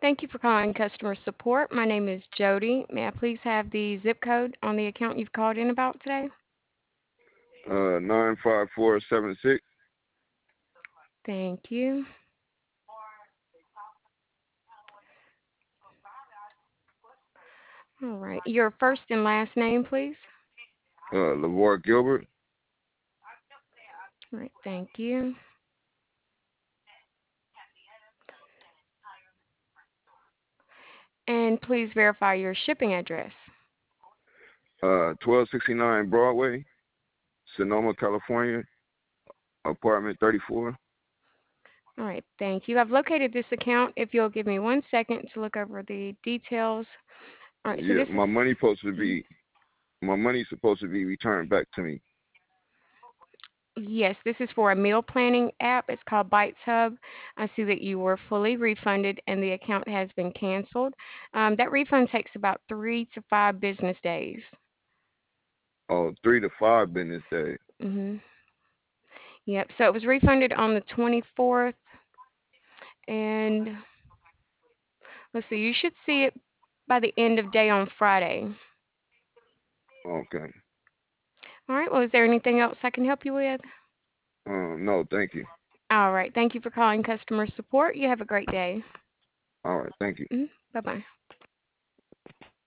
Thank you for calling customer support. My name is Jody. May I please have the zip code on the account you've called in about today? 95476. Thank you. All right. Your first and last name, please. Lavore Gilbert. All right. Thank you. And please verify your shipping address. 1269 Broadway, Sonoma, California, apartment 34. All right. Thank you. I've located this account. If you'll give me 1 second to look over the details. All right. So Yeah, this is. Mhm. my money's supposed to be returned back to me. Yes, this is for a meal planning app. It's called Bites Hub. I see that you were fully refunded and the account has been canceled. That refund takes about 3 to 5 business days. Oh, 3 to 5 business days. hmm Yep. So it was refunded on the 24th, and let's see, you should see it by the end of day on Friday. Okay. All right. Well, is there anything else I can help you with? No, thank you. All right. Thank you for calling customer support. You have a great day. All right, thank you. Bye bye.